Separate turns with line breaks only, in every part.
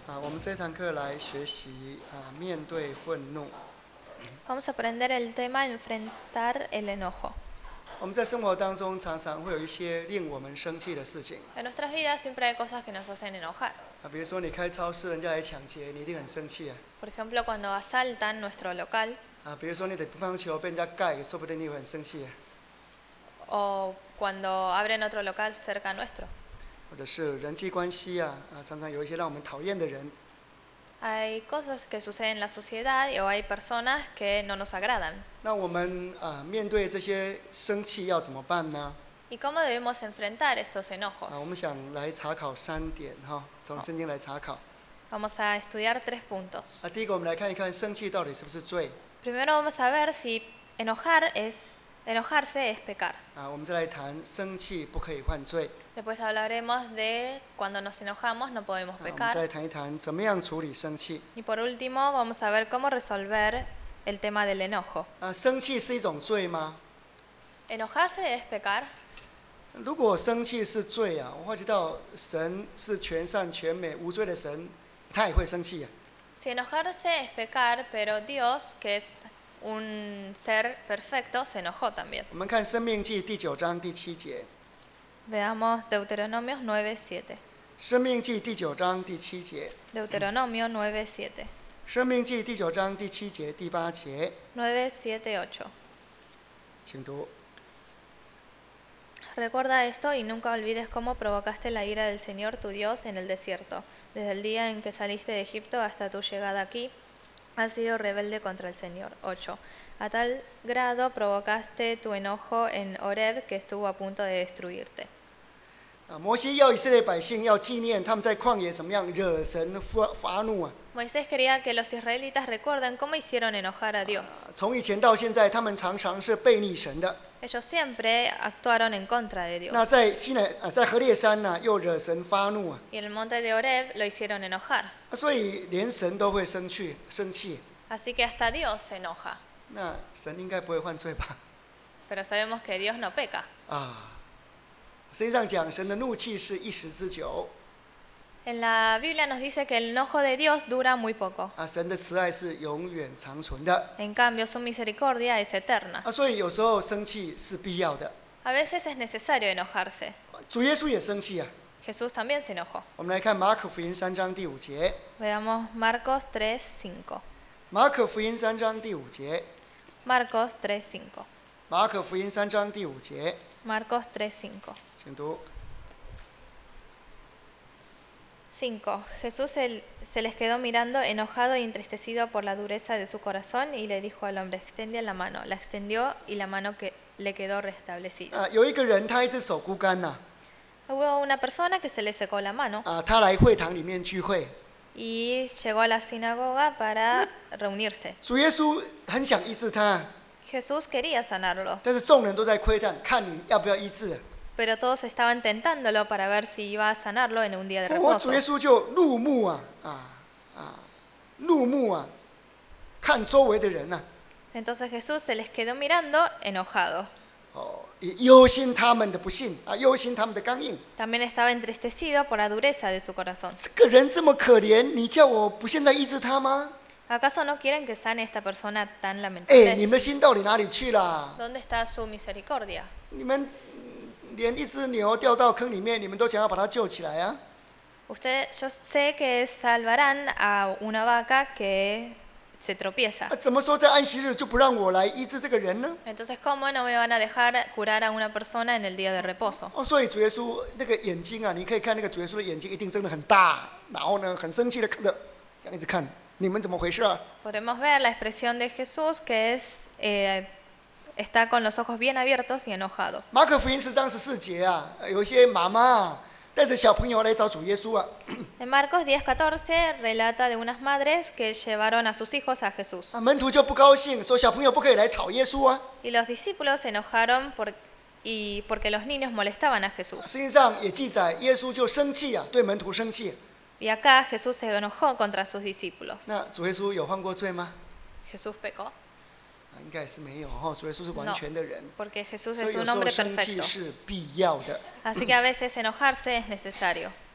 我们这堂课来学习面对愤怒。
Vamos a aprender el tema enfrentar el enojo.
我们在生活当中常常会有一些令我们生气的事情。
En nuestras vidas siempre hay cosas que nos hacen enojar.
比如说你开超市，人家来抢劫，你一定很生气。
Por ejemplo, cuando asaltan nuestro local
比如说你的乒乓球被人家盖，说不定你会很生气。
o cuando abren otro local cerca nuestro.
或者是人际关系常常有一些让我们讨厌的人。
Hay cosas que suceden en la sociedad o hay personas que no nos agradan.
那我们面对这些生气要怎么办呢？
¿Y cómo debemos enfrentar estos
我
enojos?
们想来查考3点从圣经来查考。
Vamos a estudiar 3 puntos.
第一个，我们来看一看生气到底是不是罪。
Primero vamos a ver si enojarse es pecar.
我们再来谈生气不可以犯罪。
Después hablaremos de cuando nos enojamos no podemos
我们再来
pecar.
谈一谈怎么样处理生气。
Y por último vamos a ver cómo resolver el tema del enojo.
生气是一种罪吗？
¿Enojarse es pecar?
如果生气是罪我会知道神是全善全美无罪的神，他也会生气。
Si enojarse es pecar, pero Dios, que es un ser perfecto, se enojó también.
我们看申命记第9章第7节。
Veamos Deuteronomios 9:7.
申命记第9章第7节。
Deuteronomio 9:7.
申命记第9章第7节第8节。
9, 7, 8.
请读。
Recuerda esto y nunca olvides cómo provocaste la ira del Señor tu Dios en el desierto. Desde el día en que saliste de Egipto hasta tu llegada aquí, has sido rebelde contra el Señor. 8. A tal grado provocaste tu enojo en Horeb que estuvo a punto de destruirte.
摩西要以色列百姓要纪念他们在旷野怎么样惹神发怒。
Moisés quería que los israelitas recuerden cómo hicieron enojar a Dios.
从以前到现在，他们常常是悖逆神的。
Ellos siempre actuaron en contra de Dios.
那在何烈山又惹神发怒。
Y en el monte de Horeb lo hicieron enojar.
所以连神都会生气。
Así que hasta Dios se enoja.
那神应该不会犯罪吧？
Pero sabemos que Dios no peca.
实际上讲，神的怒气是一时之久。
En la Biblia nos dice que el enojo de Dios dura muy poco.
神的慈爱是永远长存的。
En cambio, su misericordia es eterna.
所以有时候生气是必要的。
A veces es necesario enojarse.
主耶稣也生气。
Jesús también se enojó.
我们来看马可福音3章第5节。
Veamos Marcos 3:5.
马可福音3章第5节。
Marcos 3:5.
马可福音3章第5节。
Marcos 3:5.
请读。
5. Jesús se les quedó mirando, enojado e entristecido por la dureza de su corazón, y le dijo al hombre: extiende la mano. La extendió y la mano que le quedó restablecida.
有一个人，他一只手枯干
Hubo una persona que se le secó la mano
他来会堂里面聚会。
y llegó a la sinagoga para reunirse.
主耶稣很想医治他，
Jesús quería sanarlo,
但是众人都在窥探，看你要不要医治。
pero todos estaban tentándolo para ver si iba a sanarlo en un día de
主
reposo.
耶稣就怒目怒目看周围的人
Entonces Jesús se les quedó mirando, enojado.
忧心他们的不幸忧心他们的刚硬。
También estaba entristecido por la dureza de su corazón.
这个人这么可怜，你叫我不现在医治他吗？
¿Acaso no quieren que sane esta persona tan
你
lamentable?
们的心到底哪里去了？
¿Dónde está su misericordia?
你们连一只牛掉到坑里面，你们都想要把它救起来
Yo sé que salvarán a una vaca que se tropieza.
怎么说在安息日就不让我来医治这个人呢？
Entonces, ¿cómo no me van a dejar curar a una persona en el día de reposo?
所以主耶稣那个眼睛你可以看那个主耶稣的眼睛一定睁得很大，然后呢很生气的看着，这样一直看，你们怎么回事
Podemos ver la expresión de Jesús que está con los ojos bien abiertos y enojado.
马可福音10章14节有一些妈妈带着小朋友来找主耶稣
En Marcos 10:14 relata de unas madres que llevaron a sus hijos a Jesús.
门徒就不高兴，说小朋友不可以来吵耶稣
Y los discípulos se enojaron porque los niños molestaban a Jesús.
实际上也记载耶稣就生气对门徒生气。
Y acá Jesús se enojó contra sus discípulos.
那主耶稣有犯过罪吗？
¿Jesús pecó?
应该是没有主耶稣是完
No,
全的人，
porque Jesús
所以
es
有
un
时候
hombre
生气
perfecto.
是必要的。
Así que a veces enojarse es necesario.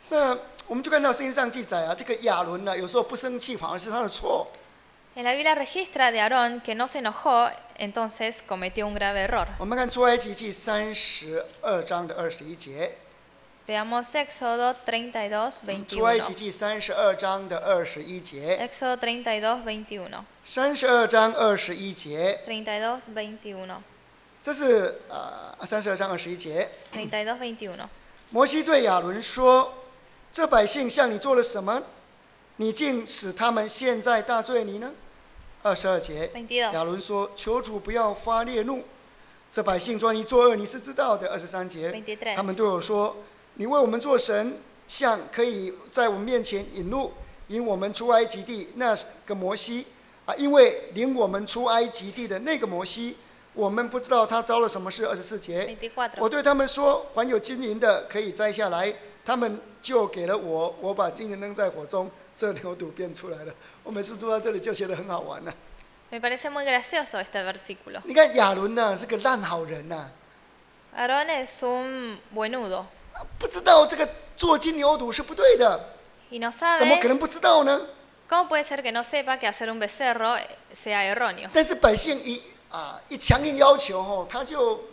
那我们就看到圣经上记载啊，这个亚伦呢，有时候不生气反而是他的错。
En la Biblia registra de Aarón que no se enojó, entonces cometió un grave error.
我们看出埃及记32章的21节。
Veamos Éxodo
出埃及
32:21.
记32章的21节。
Éxodo 32:21.
32章21节。
32:21.
这是32章21节。
32:21.
摩西对亚伦说：“这百姓向你做了什么？你竟使他们陷在大罪里呢？”22节。亚伦说：“求主不要发烈怒。这百姓专一作恶，你是知道的。”23节。他们对我说：“你为我们做神像，可以在我们面前引路，引我们出埃及地那个摩西因为领我们出埃及地的那个摩西，我们不知道他遭了什么事。”24节。我对他们说：“还有金银的可以摘下来。”他们就给了我，我把金银扔在火中，这牛犊便出来了。我每次读到这里就觉得很好玩了。
Me parece muy gracioso este versículo.
你看亚伦呢是个烂好人呐。
Aarón es un buenudo
不知道这个做金牛犊是不对的，
y no
怎么可
sabe
能不知道呢？
cómo puede ser que no sepa que hacer un becerro sea erróneo.
但是百姓一强硬要求他就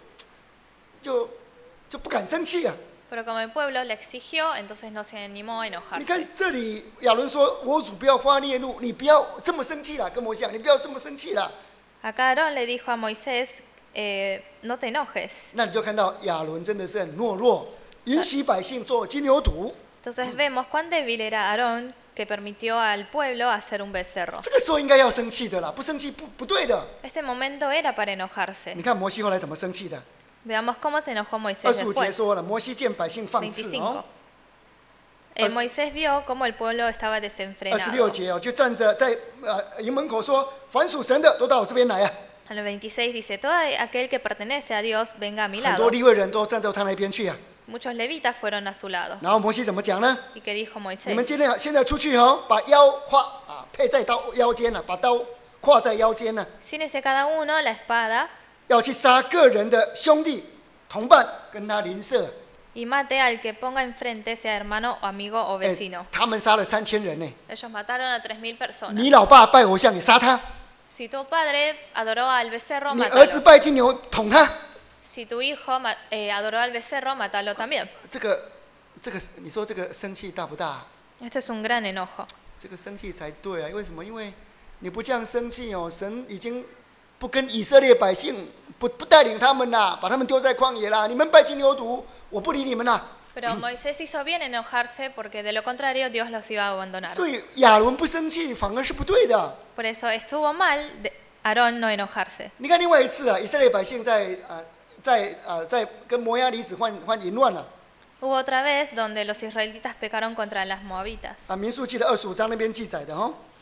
不敢生气啊。
Pero como el pueblo le exigió, entonces no se animó a
你
enojarse.
看这里亚伦说：“我主不要发烈怒，你不要这么生气啦，跟摩西讲，你不要这么生气啦。”
Acá Aarón le dijo a Moisés, no te enojes.
那你就看到亚伦真的是很懦弱，允许百姓做金牛犊。
Entonces vemos cuán débil era Aarón que permitió al pueblo hacer un becerro.
这个时候应该要生气的啦，不生气不对的。
Este momento era para enojarse.
你看摩西后来怎么生气的？
Veamos cómo se enojó Moisés
25节
después.
说了，摩西见百姓放肆
25. Moisés vio cómo el pueblo estaba
26
desenfrenado.
节就站着在营门口说：“凡属神的都到我这边来啊！”
En el 26 dice, todo aquel que pertenece a Dios venga a mi
很多
lado.
利未人都站到他那边去啊。
Muchos levitas fueron a su lado.
然后摩西怎么讲呢？
¿Y qué dijo
你们
Moisés?
现在出去把腰配在腰间把刀挎在腰间呢，
Cínese cada uno la espada
要去杀个人的兄弟同伴跟他邻舍。
y mate al que ponga enfrente, sea hermano, amigo o vecino.
他们杀了3000人呢。
Ellos mataron a 3.000 personas.
你老爸拜偶像，你杀他；
Si tu padre adoró al becerro,
你儿子
mátalo.
拜金牛，捅他。
Si tu hijo adoró al becerro, mátalo también.
这个，你说这个生气大不大？
Este es un gran enojo.
这个生气才对啊！为什么？因为你不这样生气神已经不跟以色列百姓不带领他们啦，把他们丢在旷野啦。你们拜金牛犊，我不理你们啦。
Pero Moisés hizo bien en enojarse porque de lo contrario Dios los iba a abandonar.
所以亚伦不生气反而是不对的。
Por eso estuvo mal Aarón no enojarse.
你看另外一次以色列百姓在跟摩押女子换淫乱了。
Hubo otra vez donde los israelitas pecaron contra las moabitas.
民数记的25章那边记载的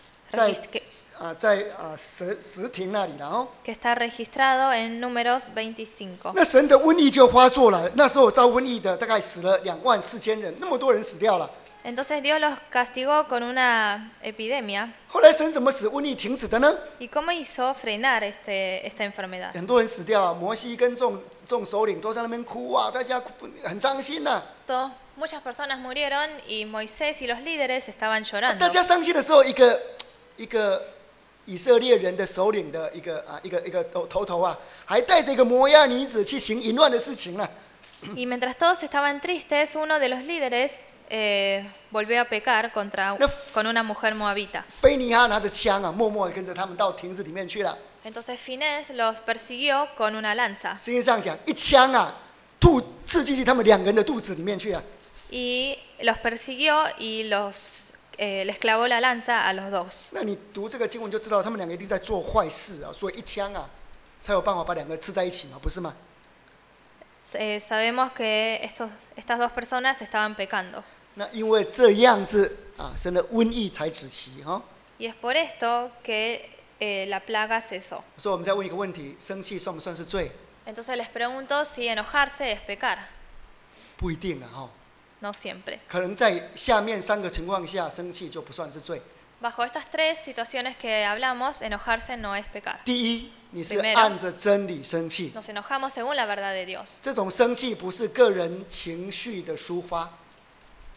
在石亭那里了
que está registrado en Números 25.
那神的瘟疫就发作了，那时候遭瘟疫的大概死了24000人，那么多人死掉了。
Entonces Dios los castigó con una epidemia.
后来神怎么使瘟疫停止的呢？
¿Y cómo hizo frenar esta enfermedad?
很多人死掉了，摩西跟众首领都在那边哭大家很伤心呐。
Muchas personas murieron y Moisés y los líderes estaban llorando.
大家伤心的时候，一个以色列人的首领的一个头还带着一个摩押女子去行淫乱的事情呢。
Y mientras todos estaban tristes, uno de los líderes volvió a pecar con una mujer moabita.
菲尼哈拿着枪默默地跟着他们到亭子里面去了。
Entonces Finés los persiguió con una lanza.
圣经上讲，一枪刺进去他们2个人的肚子里面去啊。
Y los persiguió y les clavó la lanza a los dos.
那你读这个经文就知道，他们2个一定在做坏事所以一枪才有办法把2个刺在一起嘛，不是吗？
Sabemos que estas dos personas estaban pecando.
那因为这样子神的瘟疫才止息
Y es por esto que la plaga cesó.
所以我们再问一个问题：生气算不算是罪？
Entonces les pregunto si enojarse es pecar.
不一定
No siempre.
可能在下面3个情况下，生气就不算是罪。
Bajo estas 3 situaciones que hablamos, enojarse no es pecar.
第一，你是
Primero,
按着真理生气，
nos enojamos según la verdad de Dios.
这种生气不是个人情绪的抒发。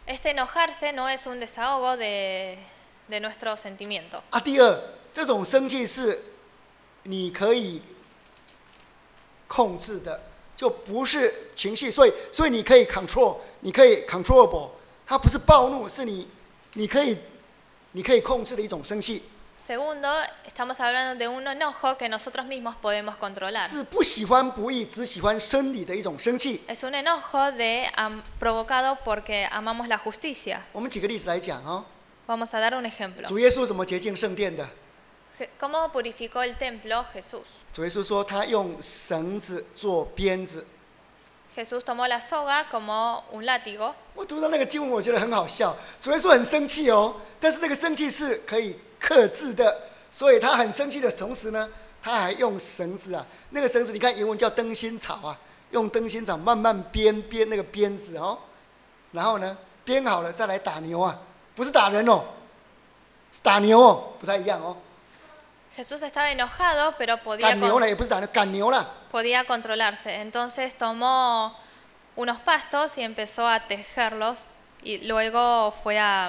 Este enojarse no es un desahogo de nuestro sentimiento.
第二，这种生气是你可以控制的，就不是情绪，所以你可以 control， 你可以 controllable， 它不是暴怒，是你可以控制的一种生气。
Segundo, estamos hablando de un enojo que nosotros mismos podemos controlar.
是不喜欢不义，只喜欢真理的一种生气。
Es un enojo provocado porque amamos la justicia.
我们举个例子来讲哦。
Vamos a dar un ejemplo.
主耶稣怎么洁净圣殿的？
¿Cómo purificó el templo Jesús?
主耶稣说他用绳子做鞭子。
Jesús tomó la soga como un látigo.
我读到那个经文，我觉得很好笑。主耶稣很生气哦，但是那个生气是可以克制的，所以他很生气的同时呢，他还用绳子啊，那个绳子你看原文叫灯芯草啊，用灯芯草慢慢编那个鞭子哦，然后呢编好了再来打牛啊，不是打人哦，是打牛哦，不太一样哦。
Jesús estaba enojado, pero
赶牛了，也不是打牛，赶牛了。
podía controlarse. Entonces tomó unos pastos y empezó a tejerlos y luego fue a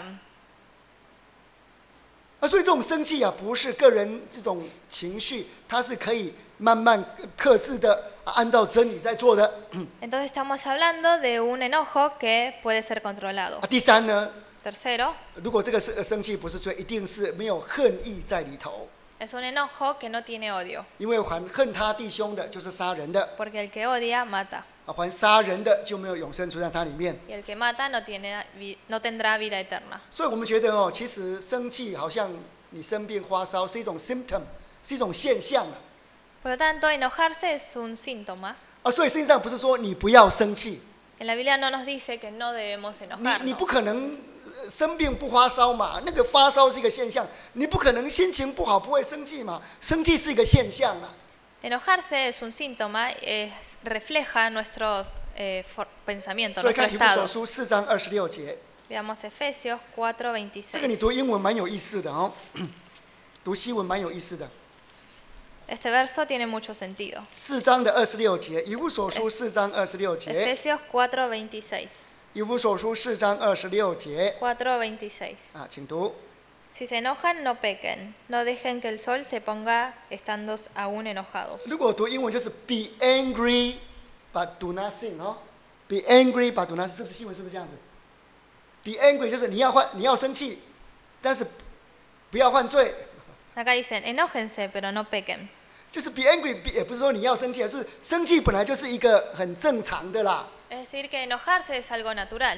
所以这种生气啊，不是个人这种情绪，它是可以慢慢克制的，按照真理在做的。
Entonces estamos hablando de un enojo que puede ser controlado.
第三呢，
Tercero,
如果这个生气不是罪，一定是没有恨意在里头。
es un enojo que no tiene odio.
因为还恨他弟兄的，就是杀人的。
Porque el que odia mata.
还杀人的就没有永生存在他里面。
Y el que mata no tendrá vida eterna.
所以我们觉得哦，其实生气好像你生病发烧是一种 symptom， 是一种现象。
Por lo tanto, enojarse es un síntoma.
所以圣经上不是说你不要生气。
En la Biblia no nos dice que no debemos enojarnos.
你不可能生病不发烧嘛，那个发烧是一个现象，你不可能心情不好不会生气嘛，生气是一个现象啊。
Enojarse es un síntoma, refleja nuestros pensamientos,
所以
nuestro
看以弗所
estado.
书4章26节，
Veamos Efesios 4:26.
这个你读英文蛮有意思的哦，读西文蛮有意思的。
Este verso tiene mucho sentido.
4章的26节，以弗所书4章26节。
Efesios 4:26.
以弗所书4章26节。
4:26.
请读。
Si se enojan, no pequen. No dejen que el sol se ponga estando aún enojados.
如果读英文就是 be angry but do not sin 哦 ，be angry but do not sin， 是不是新闻是不是这样子 ？be angry 就是你要生气，但是不要犯罪。
Acá dicen, enójense, pero no pequen.
就是 be angry 也不是说你要生气，而是生气本来就是一个很正常的啦。
Es decir, que enojarse es algo natural.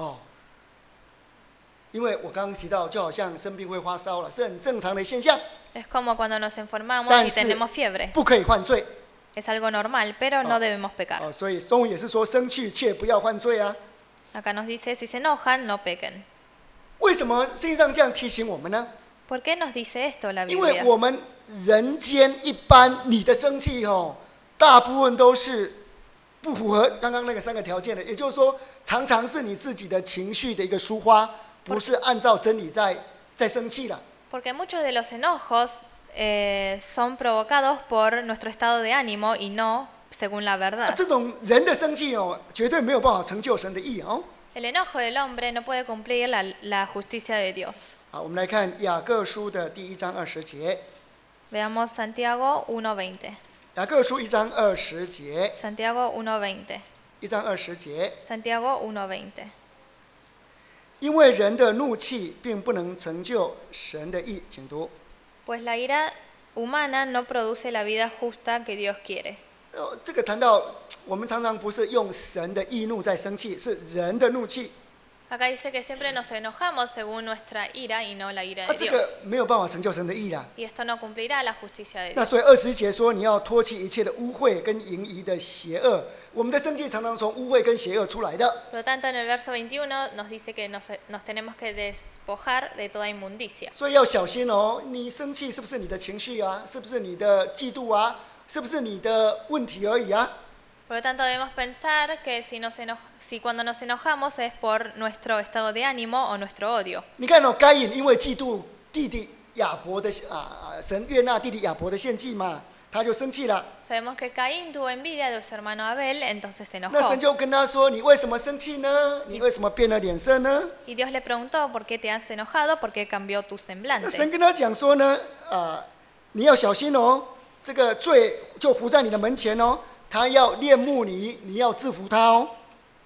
因为我刚刚提到，就好像生病会发烧了，是很正常的现象。
Es como cuando nos enfermamos y tenemos fiebre.
不可以犯罪。
Es algo normal, pero no debemos pecar.
所以中文也是说生气却不要犯罪啊。
Acá nos dice, si se enojan, no pequen.
为什么圣经上这样提醒我们呢？
¿Por qué nos dice esto la
因为
Biblia?
我们人间一般，你的生气大部分都是不符合刚刚那个3个条件的，也就是说，常常是你自己的情绪的一个抒发，不是按照真理在生气了。
Porque muchos de los enojos son provocados por nuestro estado de ánimo y no según la verdad.
这种人的生气绝对没有办法成就神的义哦。
El enojo del hombre no puede cumplir la justicia de Dios.
好，我们来看雅各书的第1章20节。
Veamos Santiago 1:20.
雅各书1章20节。
Santiago 1:20.
1章20节。
Santiago 1:20.
因为人的怒气并不能成就神的义，请读。
Pues la ira humana no produce la vida justa que Dios quiere.
这个谈到我们常常不是用神的义怒在生气，是人的怒气。
Acá dice que siempre nos enojamos según nuestra ira y no la ira de
这
Dios.
个没有办法成就神的义啦。
Y esto no cumplirá la justicia de
那
Dios.
所以21节说你要脱去一切的污秽跟淫淫的邪恶。我们的生气常常从污秽跟邪恶出来的。
Por lo tanto, en el verso 21 nos dice que nos tenemos que despojar de toda inmundicia.
所以要小心哦，你生气是不是你的情绪啊？是不是你的嫉妒啊？是不是你的问题而已啊？
Por lo tanto, debemos pensar que si cuando nos enojamos es por nuestro estado de ánimo o nuestro odio.
你看该隐因为嫉妒弟弟亚伯的神悦纳弟弟亚伯的献祭嘛， 他就生气了。
Sabemos que Caín tuvo envidia de su hermano Abel, entonces se
那神
enojó.
就跟他说：“你为什么生气呢？你为什么变了脸色呢？”
Y Dios le preguntó, ¿por qué te has enojado? ¿Por qué cambió tu
那神
semblante?
跟他讲说呢，你要小心哦，这个罪就伏在你的门前哦，他要恋慕你，你要制服他哦。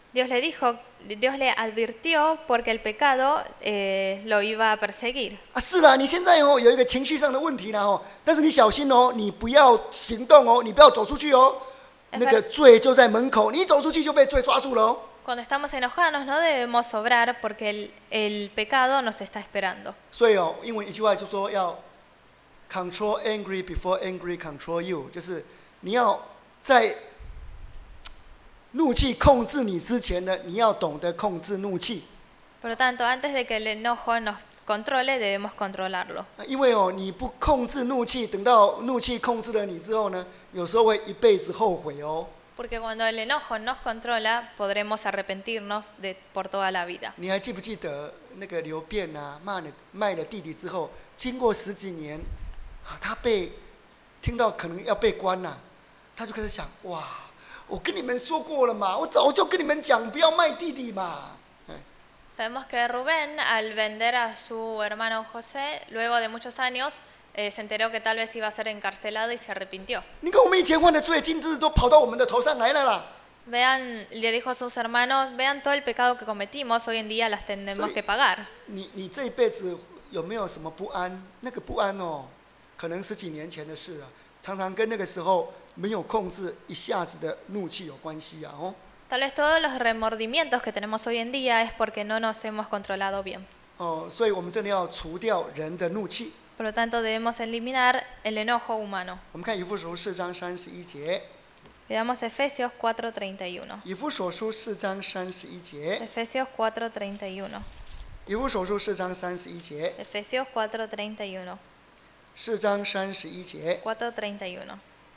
Dios le advirtió porque el pecado lo iba a perseguir.
是啦，你现在有一个情绪上的问题了哦，但是你小心哦，你不要行动哦，你不要走出去哦，那个罪就在门口，你走出去就被罪抓住了哦。
Cuando estamos enojados no debemos obrar porque el pecado nos está esperando.
所以哦，英文一句话就说要 control angry before angry control you， 就是你要在怒气控制你之前呢，你要懂得控制怒气。
Por lo tanto, antes de que el enojo nos controle, debemos controlarlo.
因为哦，你不控制怒气，等到怒气控制了你之后呢，有时候会一辈子后悔哦。
Porque cuando el enojo nos controla, podremos arrepentirnos por toda la vida.
你还记不记得那个刘辩啊，卖了弟弟之后，经过10几年，他听到可能要被关了，他就开始想，哇，我跟你们说过了嘛，我早就跟你们讲不要卖弟弟嘛。
Sabemos que Rubén, al vender a su hermano José, luego de muchos años, se enteró que tal vez iba a ser encarcelado y se arrepintió.
你看我们以前犯的罪，今日都跑到我们的头上来了啦。
Vean, le dijo a sus hermanos, vean todo el pecado que cometimos, hoy en día las tendremos que pagar.
你这一辈子有没有什么不安？那个不安哦，可能10几年前的事啊，常常跟那个时候没有控制一下子的怒气有关系啊哦。
Tal vez todos los remordimientos que tenemos hoy en día es porque no nos hemos controlado bien.
所以我们真的要除掉人的怒气。
Por lo tanto, debemos eliminar el enojo humano.
我们看以弗所书4章31节。
Veamos Efesios 4:31.
以弗所书4章31节。
Efesios 4:31.
以弗所书4章31节。
Efesios 4:31.
4章31节。
4:31.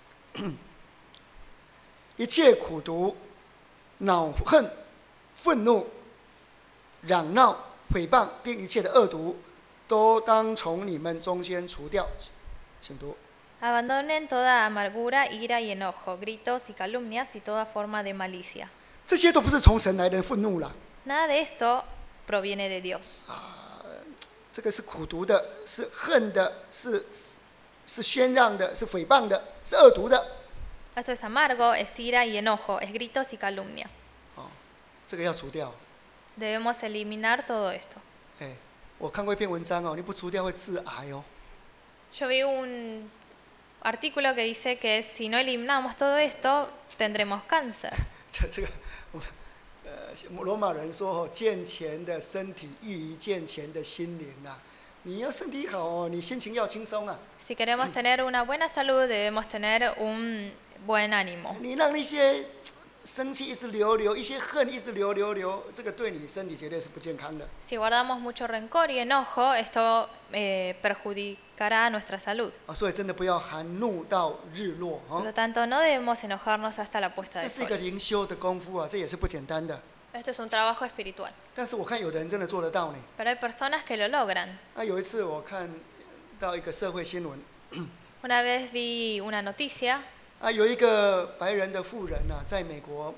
一切苦毒、恼恨、愤怒、嚷闹、诽谤，并一切的恶毒，都当从你们中间除掉。请读。
Abandonen toda amargura, ira y enojo, gritos y calumnias y toda forma de malicia.
这些都不是从神来的愤怒啦。
Nada de esto proviene de Dios.
这个是苦毒的，是恨的，是喧嚷的，是诽谤的，是恶毒的。
Esto es amargo, es ira y enojo, es gritos y calumnia.
这个要除掉。
Debemos eliminar todo esto.
我看过一篇文章哦，你不除掉会致癌哦。
Yo vi un artículo que dice que si no eliminamos todo esto, tendremos cáncer.
这个，罗马人说哦，健全的身体易于健全的心灵啊。你要身体好哦，你心情要轻松啊。
Si queremos tener una buena salud, debemos tener un buen ánimo.
你让那些生气一直流，一些恨一直流，这个对你身体绝对是不健康的。
Si guardamos mucho rencor y enojo, esto perjudicará nuestra salud.
所以真的不要含怒到日落。
Por lo tanto, no debemos enojarnos hasta la puesta
这
del
是一个
sol.
灵修的功夫啊，这也是不简单的。
Esto es un trabajo espiritual.
但是我看有的人真的做得到呢。
Pero hay personas que lo logran.
有一次我看到一个社会新闻。
Una vez vi una noticia.
有一个白人的妇人啊，在美国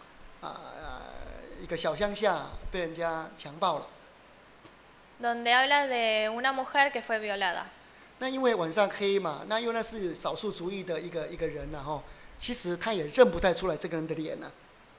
一个小乡下被人家强暴了。
Donde habla de una mujer que fue violada.
那因为晚上黑嘛，那因为那是少数族裔的一个人啊哈，其实他也认不太出来这个人的脸啊，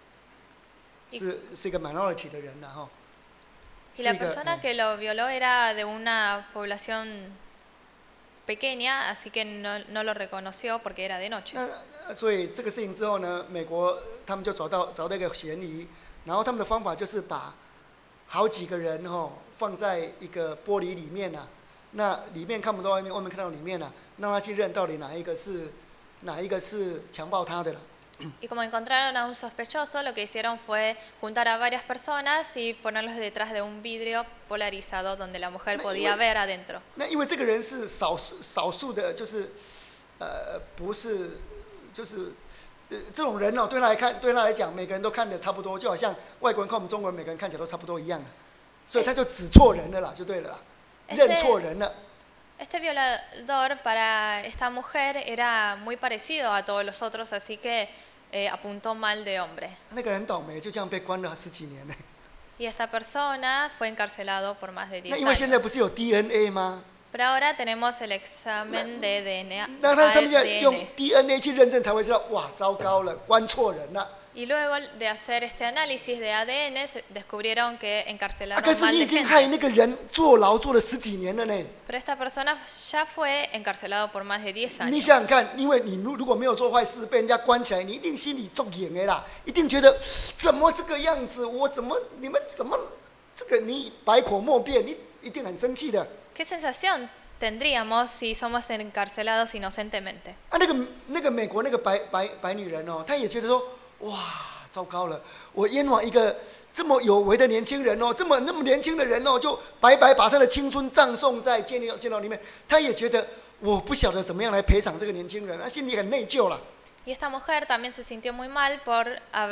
是一个 minority 的人啊哈。
Y la persona que lo violó era de una población pequeña, así que no lo reconoció porque era de noche.
所以这个事情之后呢，美国他们就找到一个嫌疑，然后他们的方法就是把好几个人放在一个玻璃里面啊，那里面看不到外面，外面看到里面啊，让他去认到底哪一个是强暴他的了。
Y como encontraron a un sospechoso, lo que hicieron fue juntar a varias personas y ponerlos detrás de un vidrio polarizado donde la mujer podía ver adentro.
那因为这个人是少数的，就是不是就是这种人哦，对他来讲，每个人都看得差不多，就好像外国人看我们中国人，每个人看起来都差不多一样的，所以他就指错人了啦，就对了啦，认错人了。
Este violador para esta mujer era muy parecido a todos los otros, así que apuntó mal de hombre.
那个人倒霉，就这样被关了10几年呢。
Y esta persona fue encarcelado por más de
那
10
因为现在不
años.
是有 DNA 吗？
Pero ahora tenemos el examen de
那他上面要用
ADN.
DNA 去认证才会知道，哇，糟糕了，关错人了。
Y luego de hacer este análisis de ADN descubrieron que
可
encarcelaron
是
mal
你已
de
经害
gente.
那个人坐牢坐了10几年了呢。
Pero esta persona ya fue encarcelado por más de 10
你
años.
想想看，因为你如果没有做坏事，被人家关起来，你一定心里重眼的啦，一定觉得怎么这个样子，你们怎么这个你百口莫辩，你一定很生气的。
¿Qué sensación tendríamos si somos encarcelados inocentemente?
啊，那个美国那个白女人哦，她也觉得说，哇，糟糕了，我冤枉一个这么有为的年轻人哦，那么年轻的人哦，就白白把他的青春葬送在监牢里面，她也觉得我不晓得怎么样来赔偿这个年轻人，她心里很内疚了。
Y esta mujer también se sintió muy mal por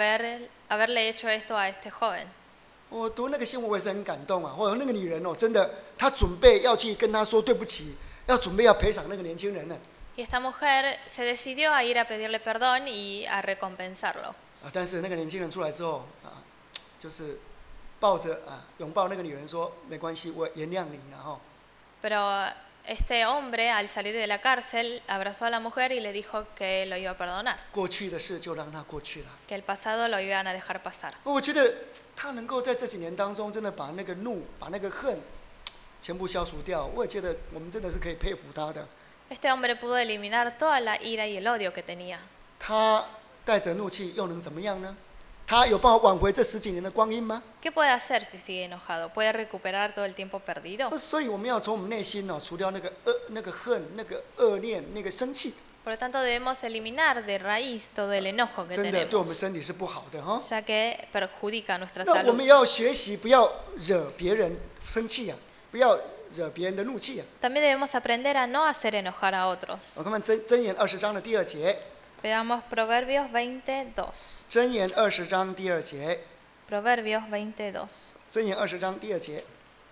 haberle hecho esto a este joven.
我读那个新闻我也是很感动啊，或者那个女人哦，真的，她准备要去跟他说对不起，准备要赔偿那个年轻人呢。
Y esta mujer se decidió a ir a pedirle perdón y a recompensarlo.
啊，但是那个年轻人出来之后啊，就是抱着拥抱那个女人说，没关系，我原谅你，然后。
Pero este hombre, al salir de la cárcel, abrazó a la mujer y le dijo que lo iba a perdonar.
过去的事就让它过去了。
Que el pasado lo iban a dejar pasar.
我觉得他能够在这几年当中，真的把那个怒、把那个恨全部消除掉，我也觉得我们真的是可以佩服他的。
Este hombre pudo eliminar toda la ira y el odio que tenía.
他带着怒气又能怎么样呢？他有办法挽回这10几年的光阴吗？
¿Qué puede hacer si sigue enojado? ¿Puede recuperar todo el tiempo perdido?
所以我们要从我们内心除掉那个恨、那个恶念、那个生气。
Por lo tanto, debemos eliminar de raíz todo el enojo que
真的对我们
tenemos,
身体是不好的哈。
ya que perjudica nuestra
那我
salud.
们要学习不要惹别人生气啊，不要惹别人的怒气啊。
También debemos aprender a no hacer enojar a otros.
我看箴言20章的第2节。
Veamos Proverbios 22.
箴言20章第2节。
Proverbios 22.
箴言20章第2节。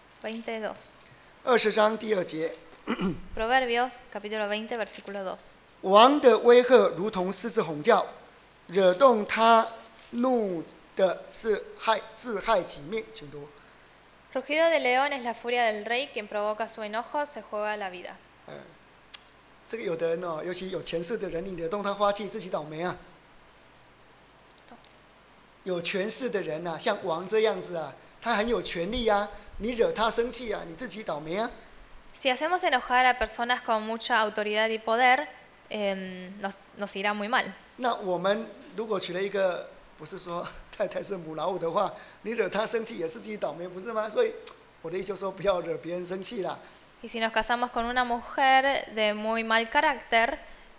22.
20章第2节。
Proverbios capítulo 20 versículo 2.
王的威吓如同狮子吼叫，惹动他怒的是自害己命。请读。
Rugido de león es la furia del rey, quien provoca su enojo se juega la vida.
这个有的人尤其有权势的人，你惹动他发气，自己倒霉啊。有权势的人像王这样子他很有权力你惹他生气你自己倒霉啊。
Si hacemos enojar a personas con mucha autoridad y poder, nos irá muy mal.
那我们如果娶了一个不是说太太是母老虎的话，你惹他生气也是自己倒霉，不是吗？所以我的意思就是说，不要惹别人生气啦。
Y si nos casamos con una mujer de muy mal carácter,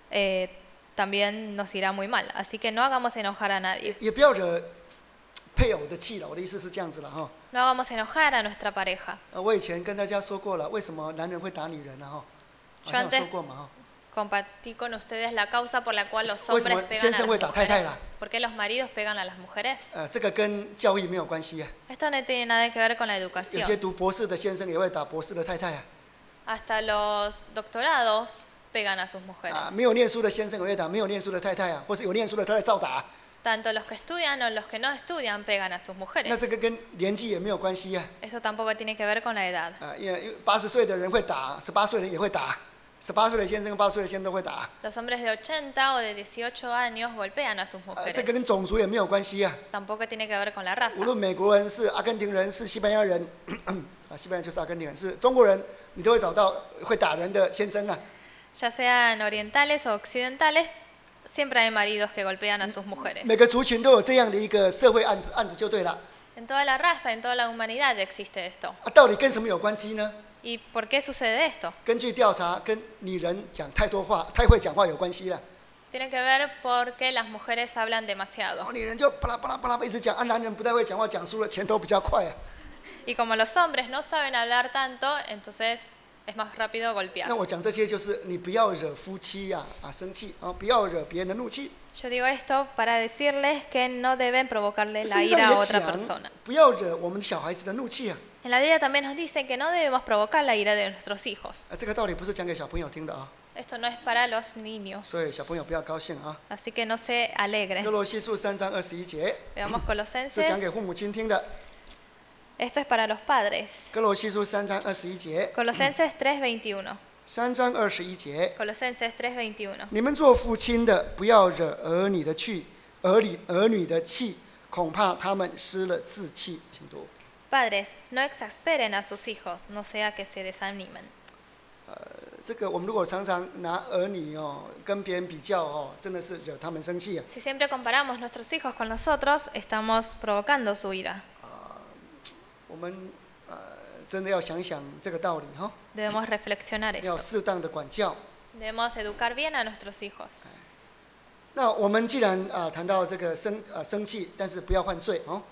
también nos irá muy mal. Así que no hagamos enojar a nadie.
也不要惹配偶的气了，我的意思是这样子了哈。
No hagamos enojar a nuestra pareja.
我以前跟大家说过了，为什么男人会打女人好像有说过嘛
Compartí con ustedes la causa por la cual los
为什
hombres
么
pegan
先
a
生
las
会打太太
mujeres.
啦？
¿Por qué los maridos pegan a las mujeres?
这个跟教育没有关系
Esto no tiene nada que ver con la
有些
educación.
读博士的先生也会打博士的太太
Hasta los doctorados pegan a sus mujeres.
没有念书的先生也会打没有念书的太太或是有念书的太太照打。
Tanto los que estudian o los que no estudian pegan a sus
那
mujeres.
这个跟年纪也没有关系
Eso tampoco tiene que ver con la edad.
因为80岁的人会打，18岁的人也会打，18岁的先生跟80岁的先生都会打。
Los hombres de 80 o de 18 años golpean a sus
这
mujeres.
个跟种族也没有关系
Tampoco tiene que ver con la raza.
无论美国人是阿根廷人是西班牙人西班牙就是阿根廷人是中国人，你都会找到会打人的先生
Ya sean orientales o occidentales, siempre hay maridos que golpean a sus mujeres.
每个族群都有这样的一个社会案子就对了。
En toda la raza, en toda la humanidad existe esto.
到底跟什么有关系呢？
¿Y por qué sucede esto?
根据调查，跟女人讲太多话、太会讲话有关系了。
Tiene que ver porque las mujeres hablan demasiado.
女人就巴拉巴拉巴拉一直讲，男人不太会讲话，讲输了钱都比较快
Y como los hombres no saben hablar tanto, entonces es más rápido golpear.
那我讲这些就是你不要惹夫妻生气不要惹别人的怒气。
Yo digo esto para decirles que no deben provocarle
圣
la
经上
ira a
也
otra
讲
persona.
不要惹我们小孩子的怒气
En la Biblia también nos dice que no debemos provocar la ira de nuestros hijos.
这个道理不是讲给小朋友听的啊。
Esto no es para los niños.
所以小朋友不要高兴啊。
Así que no se alegren.
歌罗西书3章21节
Veamos
是讲
Colosenses.
给父母亲听的。
Esto es para los padres.
歌罗西书3章21节。
Colosenses 3:21.
3章21节。
Colosenses 3:21.
你们做父亲的，不要惹儿女的气，恐怕他们失了志气。请读。
Padres, no exasperen a sus hijos, no sea que se desanimen.
这个我们如果常常拿儿女跟别人比较真的是惹他们生气啊。
Si siempre comparamos nuestros hijos con nosotros, estamos provocando su ira.
我们真的要想想这个道理哈。
Debemos reflexionar
要
esto.
适当的管教。
Debemos educar bien a nuestros hijos.
那我们既然谈到这个生气，但是不要犯罪哦。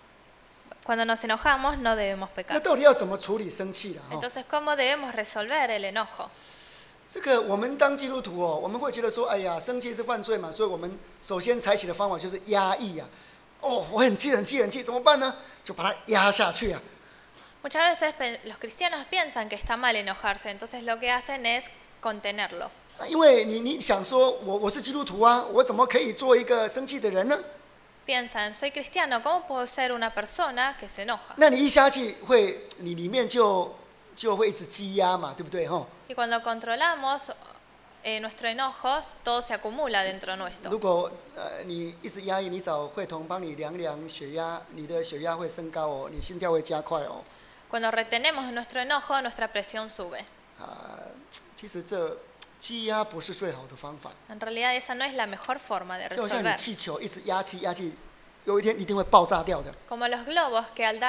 Cuando nos enojamos, no debemos
那
pecar.
到底要怎么处理生气的
Entonces, ¿cómo debemos resolver el enojo?
这个我们当基督徒我们会觉得说，哎呀，生气是犯罪嘛，所以我们首先采取的方法就是压抑啊。我很气，怎么办呢？就把它压下去啊。
Muchas veces los cristianos piensan que está mal enojarse, entonces lo que hacen es contenerlo.
因为你想说，我是基督徒啊，我怎么可以做一个生气的人呢？
Piensan, soy cristiano, ¿cómo puedo ser una persona que se enoja?
那你一下去你里面就会一直积压嘛，对不对哈？
Y cuando controlamos nuestro enojo, todo se acumula dentro
如
nuestro.
果你一直压抑，你找会童帮你量血压，你的血压会升高哦，你心跳会加快哦。
Cuando retenemos nuestro enojo, nuestra presión sube.
其实这积压不是最好的方法。
En realidad esa no es la mejor forma de
就好像你
resolver.
气球一直压气，有一天一定会爆炸掉的。
Como los globos que al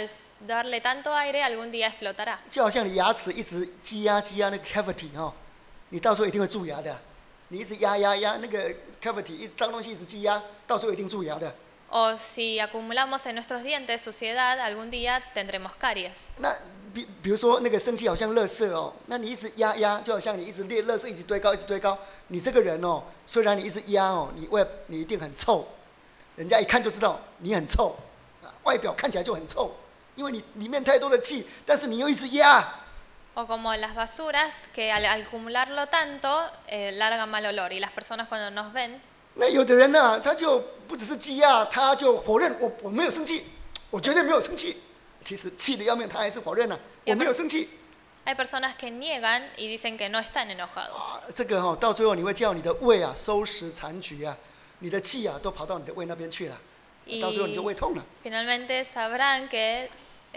darle tanto aire algún día explotará.
就好像你牙齿一直积压那个 cavity 你到时候一定会蛀牙的。你一直压那个 cavity， 脏东西一直积压，到时候一定蛀牙的。
O si acumulamos en nuestros dientes suciedad, algún día tendremos caries.
那比如说那个生气好像垃圾那你一直压，就好像你一直列垃圾一直堆高，你这个人虽然你一直压你一定很臭，人家一看就知道你很臭，外表看起来就很臭，因为你里面太多的气，但是你又一直压。
O como las basuras que al acumularlo tanto largan mal olor y las personas cuando nos ven.
那有的人呢，他就不只是积压，他就否认我没有生气，我绝对没有生气。其实气得要命，他还是否认了，我没有生气。
Hay personas que niegan y dicen que no están enojados.
这个到最后你会叫你的胃收拾残局啊，你的气都跑到你的胃那边去了，到最后你就胃痛了。
Finalmente sabrán que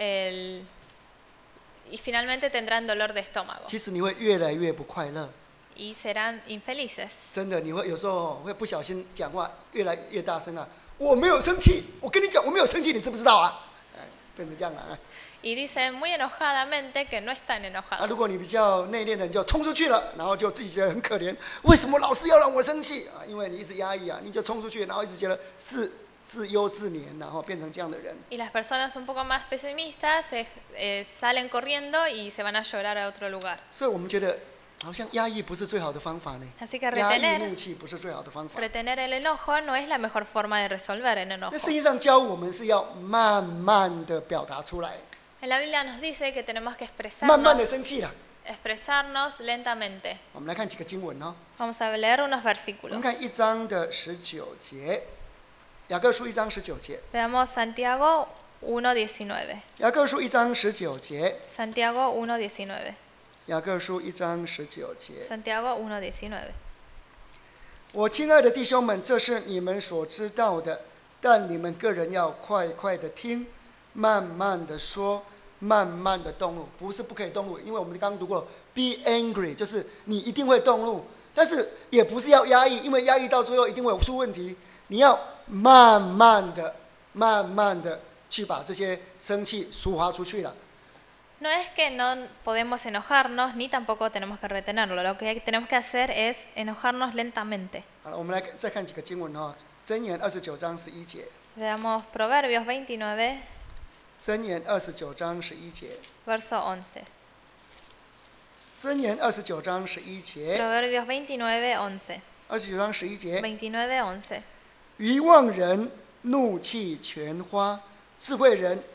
y finalmente tendrán dolor de estómago.
其实你会越来越不快乐。
Y serán infelices.
真的，你会有时候会不小心讲话越来越大声啊！我没有生气，我跟你讲我没有生气，你知不知道啊？变成这样了。
Y dicen muy enojadamente que no están enojados.
如果你比较内敛的，你就冲出去了，然后就自己觉得很可怜，为什么老是要让我生气啊？因为你一直压抑啊，你就冲出去，然后一直觉得自忧自怜，然后变成这样的人。
Y las personas un poco más pesimistas salen corriendo y se van a llorar a otro lugar.
所以我们觉得好像压抑不是最好的方法呢。
Así que
压抑怒气不是最好的方法。
retener el enojo no es la mejor forma de resolver el enojo.
那圣经上教我们是要慢慢的表达出来。
En la Biblia nos dice que tenemos que
慢慢的生气了。
expresarnos lentamente.
我们来看几个经文
Vamos a leer unos
我
versículos.
们看1章的19节，雅各书1章19节。
Veamos Santiago 1:19.
雅各书1章19节。
Santiago 1:19.
雅各书1章19节。
Santiago 1:19.
我亲爱的弟兄们，这是你们所知道的，但你们个人要快快的听，慢慢的说，慢慢的动怒。不是不可以动怒，因为我们刚刚读过 ，be angry 就是你一定会动怒，但是也不是要压抑，因为压抑到最后一定会出问题。你要慢慢的去把这些生气抒发出去了。
No es que no podemos enojarnos ni tampoco tenemos que retenerlo. Lo que tenemos que hacer es enojarnos lentamente.
好了，我们来再看几个经文箴言29章11节。
Veamos Proverbios 29.
箴言29章11节。
Verso 11.
箴言29章11节。
Proverbios 29:11.
29章11节。
29:11.
愚妄人怒气全发，智慧人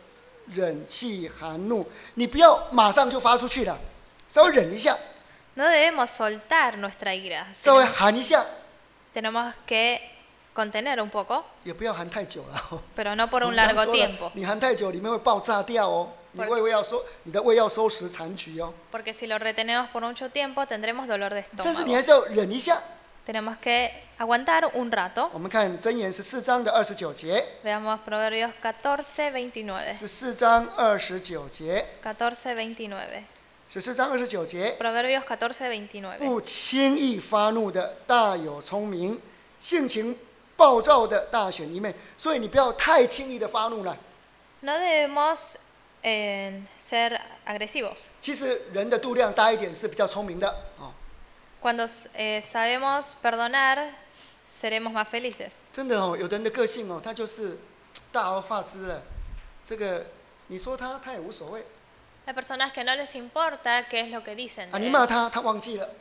忍气含怒，你不要马上就发出去了，稍微忍一下。
No debemos soltar nuestra ira.
稍微含一下。
Tenemos que contener un poco.
也不要含太久了。
Pero no por un largo tiempo.
你含太久，里面会爆炸掉哦。你的胃要收拾残局哦。
Porque si lo retenemos por mucho tiempo, tendremos dolor de estómago.
但是你还是要忍一下。
Tenemos que aguantar un rato.
我们看箴言14章的29节。
Veamos Proverbios 14:29.
14章29节。
14:29.
14章29节。
Proverbios 14:29.
不轻易发怒的大有聪明，性情暴躁的大选一妹。所以你不要太轻易的发怒了。
No debemos ser agresivos.
其实人的度量大一点是比较聪明的。
Cuando sabemos perdonar, seremos más felices.
真的有的人的个性他就是大而化之了。这个你说他也无所谓。
Hay personas que no les importa qué es lo que dicen.
你骂他忘记了。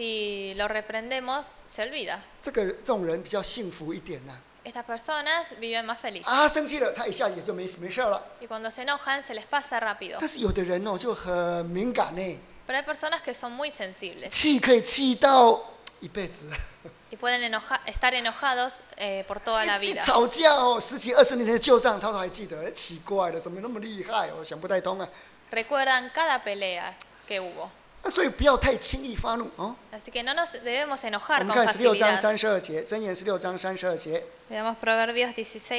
Si lo reprendemos, se olvida.
这种人比较幸福一点。
Estas personas viven más felices.
生气了，他一下也就没事了。
Y cuando se enojan, se les pasa rápido.
但是有的人就很敏感呢。
Pero hay personas que son muy sensibles.
气可以气到一辈子。
Y pueden estar enojados por toda la vida.
吵架10几20年的旧账，他都还记得，奇怪了，怎么那么厉害？我想不太通啊。
Recuerdan cada pelea que hubo.
所以不要太轻易发怒。
Así que no nos debemos enojar con facilidad.
我们看16章32节，箴言16章32节。
Veamos Proverbios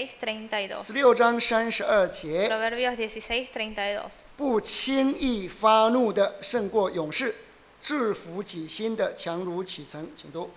16:32.
16章32节。
Proverbios 16:32.
不轻易发怒的胜过勇士，制服己心的强如启程。请读。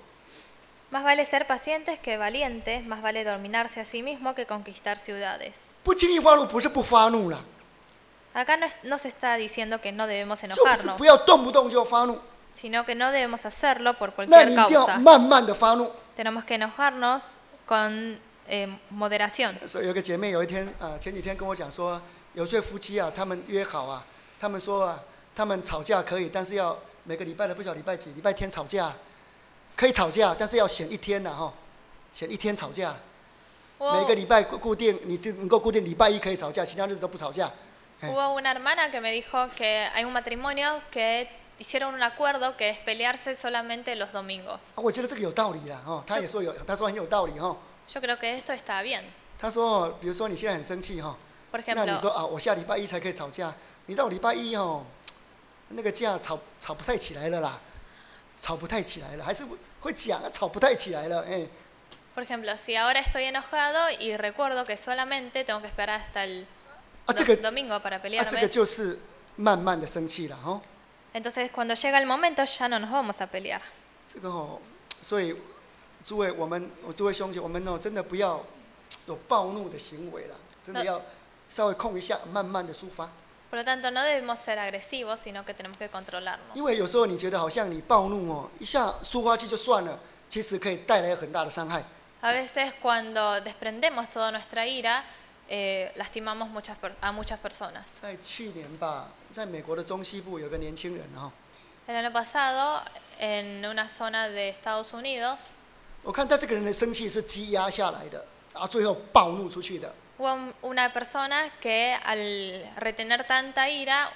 Más vale ser pacientes que valientes, más vale dominarse a sí mismo que conquistar ciudades.
不轻易发怒不是不发怒了。
Acá no se está diciendo que no debemos enojarnos.
就是不要动不动就发怒。
Sino que no debemos hacerlo por
那
cualquier
你一定要
causa.
慢慢的发怒。
Tenemos que enojarnos con moderación.
所以有个姐妹有一天前几天跟我讲说，有对夫妻他们约好他们说他们吵架可以，但是要每个礼拜的不晓得礼拜几礼拜天吵架，可以吵架，但是要选一天选一天吵架。每个礼拜固定，你只能够固定礼拜一可以吵架，其他日子都不吵架。
Hubo una hermana que me dijo que hay un matrimonio que hicieron un acuerdo que es pelearse solamente los domingos.
我觉得这个有道理啦他也说他说很有道理
Yo creo que esto está bien.
他说比如说你现在很生气
Por
那你
ejemplo,
说我下礼拜一才可以吵架，你到礼拜一那个架吵不太起来了啦，吵不太起来了，还是会讲吵不太起来了
por ejemplo, si ahora estoy enojado y recuerdo que solamente tengo que esperar hasta el domingo para
这
pelearme,
个就是慢慢的生气了
entonces cuando llega el momento ya no nos vamos a pelear.
这个所以诸位诸位兄姐，我们真的不要有暴怒的行为了，真的要稍微控一下，慢慢的抒发。
Por lo tanto, no debemos ser agresivos, sino que tenemos que controlarnos.
因为有时候你觉得好像你暴怒一下抒发去就算了，其实可以带来很大的伤害。
A veces cuando desprendemos toda nuestra ira, lastimamos a muchas personas.
在去年吧，在美国的中西部有个年轻人
El año pasado, en una zona de Estados Unidos,
我看他这个人的生气是积压下来的，最后暴怒出去的。
hubo una persona que al retener tanta ira,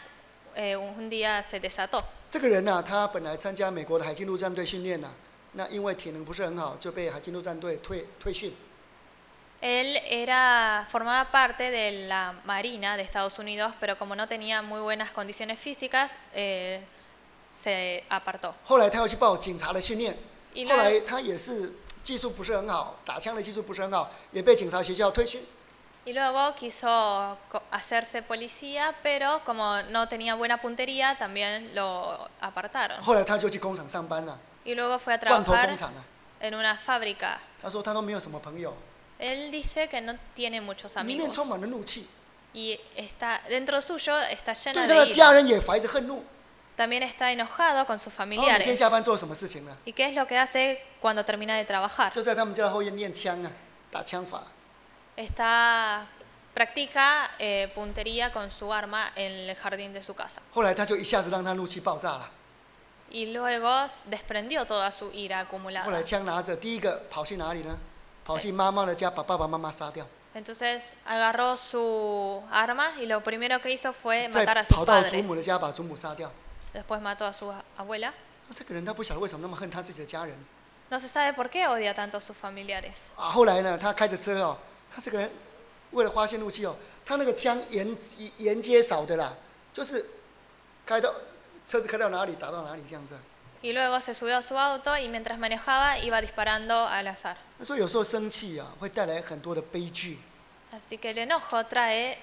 un día se desató.
这个人他本来参加美国的海军陆战队训练那因为体能不是很好，就被海军陆战队退训。
Él formaba parte de la Marina de Estados Unidos, pero como no tenía muy buenas condiciones físicas, se apartó.
后来他要去报警察的训练，后来他也是技术不是很好，打枪的技术不是很好，也被警察学校退训。
Y luego quiso hacerse policía, pero como no tenía buena puntería, también lo apartaron.
后来他就去工厂上班了。
Y luego fue a
罐头
trabajar
工厂
en una fábrica.
他说他都没有什么朋友。
Él dice que no tiene muchos
里面
amigos.
充满了怒气。
Y dentro suyo está
对
llena
他的
de
家
ira.
人也怀着恨怒。
También está enojado con sus
每天
familiares.
下班做什么事情呢？
¿Y qué es lo que hace cuando termina de trabajar?
就在他们家的后院练枪打枪法。
Practica puntería con su arma en el jardín de su casa.
后来他就一下子让他怒气爆炸了。
Y luego desprendió toda su ira
后来
acumulada.
枪拿着，第一个跑去哪里呢？跑去妈妈的家，把爸爸妈妈杀掉。
Entonces agarró su arma y lo primero que hizo fue
再
matar a sus
跑到祖
padres.
母的家把祖母杀掉。
Después mató a su abuela.
这个人他不晓得为什么那么恨他自己的家人。
No se sabe por qué odia tanto a sus familiares.
后来呢，他开着车哦，他这个人为了发泄怒气哦，他那个枪沿街扫的啦，就是开到车子开到哪里打到哪里这样子。
Y luego se subió a su auto y mientras manejaba iba disparando al azar.
所以有时候生气啊，会带来很多的悲剧。
Así que el enojo trae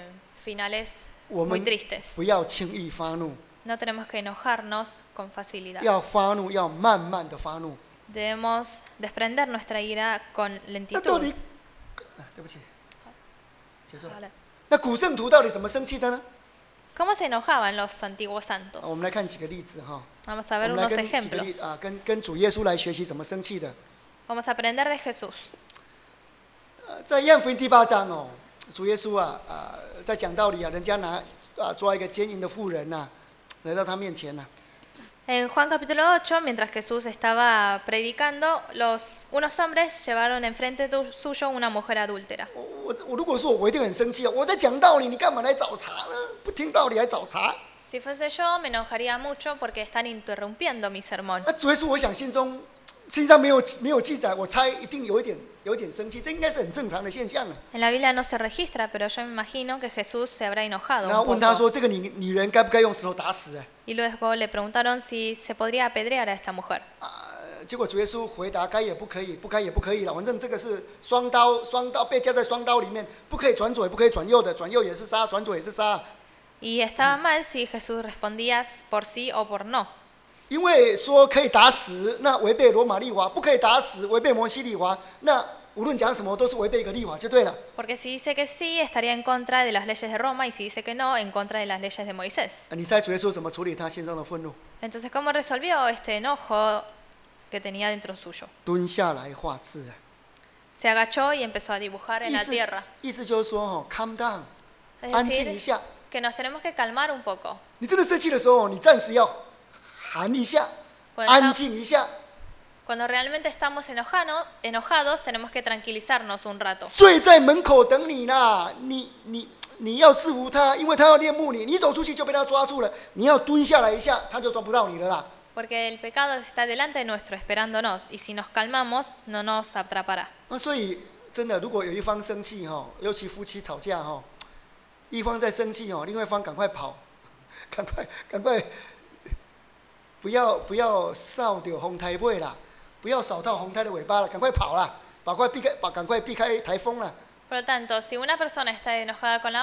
finales
我
muy
们
tristes.
不要轻易发怒，
No tenemos que enojarnos con facilidad.
要发怒要慢慢的发怒。
Debemos desprender nuestra ira con
那到
lentitud.
底，对不起，结束了。
Vale.
那古圣徒到底怎么生气的呢？
¿Cómo se enojaban los antiguos santos?
我们来看几个例子哈。
Vamos a
我
ver
们来
unos
跟几个
ejemplos.
例跟主耶稣来学习怎么生气的。
Vamos a aprender de Jesús.
在约翰福音第8章哦，主耶稣在讲道理啊，人家抓一个奸淫的妇人呐，来到他面前呐。
En Juan capítulo 8, mientras Jesús estaba predicando, unos hombres llevaron enfrente suyo una mujer adúltera.
我如果说我一定很生气啊！我在讲道理，你干嘛来找茬呢？不听道理还找茬？
Si fuese yo, me enojaría mucho porque están interrumpiendo mi sermón.
主耶稣，我想心上没有记载，我猜一定有一点生气，这应该是很正常的现象啊。
En la Biblia no se registra, pero yo me imagino que Jesús se habrá enojado
然后
un
问他
poco.
说：“这个女人该不该用石头打死？”
Y luego le preguntaron si se podría apedrear a esta mujer.
结果主耶稣回答：“该也不可以，不该也不可以了。反正这个是双刀被夹在双刀里面，不可以转左也不可以转右的，转右也是杀，转左也是杀。”
Y estaba mal si Jesús respondía por sí o por no.
因为说可以打死，那违背罗马律法；不可以打死，违背摩西律法。那无论讲什么，都是违背一个律法就对了。
Porque si dice que sí, estaría en contra de las leyes de Roma, y si dice que no, en contra de las leyes de Moisés.
你猜主耶稣怎么处理他心中的愤怒？
Entonces, ¿cómo resolvió este enojo que tenía dentro suyo?
蹲下来画字啊！
Se agachó y empezó a dibujar en la tierra.
意思就是说calm down，
Es
安静一
decir,
下。
que nos tenemos que calmar un poco.
你真的生气的时候，你暂时要含一下， 安静一下。
Cuando realmente estamos enojados, tenemos que tranquilizarnos un rato.
罪在门口等你啦，你要制服他，因为他要恋慕你，你走出去就被他抓住了，你要蹲下来一下，他就抓不到你了啦。
Porque el pecado está delante nuestro esperándonos, y si nos calmamos, no nos atrapará.
所以真的，如果有一方生气尤其夫妻吵架一方在生气另外一方赶快跑，赶快，不要扫到红台尾啦，不要扫到红台的尾巴了，赶快跑啦，赶快避开台风啦。
Por lo tanto, si una persona está enojada con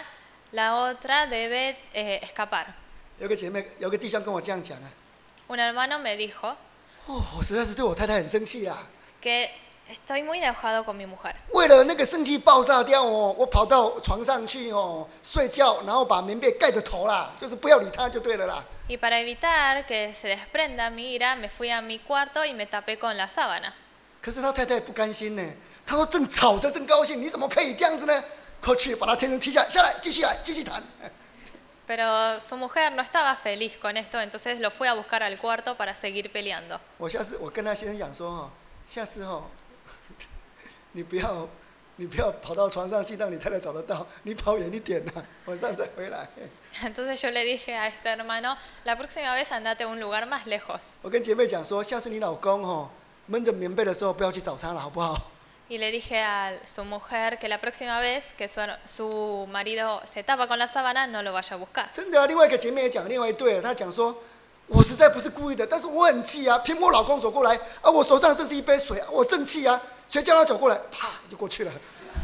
la otra debe escapar.
有个弟兄跟我这样讲啊。
Un hermano me dijo
我实在是对我太太很生气啦。
que estoy muy enojado con mi mujer.
为了那个生气爆炸掉我跑到床上去睡觉，然后把棉被盖着头啦，就是不要理他就对了啦。
Y para evitar que se desprenda mi ira, me fui a mi cuarto y me tapé con la sábana.
可是他太太不甘心呢，他说正吵着正高兴，你怎么可以这样子呢？过去把他天天踢下来，继续谈。
Pero su mujer no estaba feliz con esto, entonces lo fue a buscar al cuarto para seguir peleando.
我跟他先生讲说下次你不要跑到床上去让你太太找得到，你跑远一点晚上再回来。
Entonces yo le dije a este hermano, la próxima vez andate a un lugar más lejos.
我跟姐妹讲说，下次你老公闷着棉被的时候，不要去找他了，好不好？
Y le dije a su mujer que la próxima vez que su marido se tapa con la sábana, no lo vaya a buscar.
真的另外一个姐妹也讲另外一对了，她讲说，我实在不是故意的，但是我很气啊，偏我老公走过来我手上这是一杯水，我正气啊，所以叫他走过来，啪就过去了。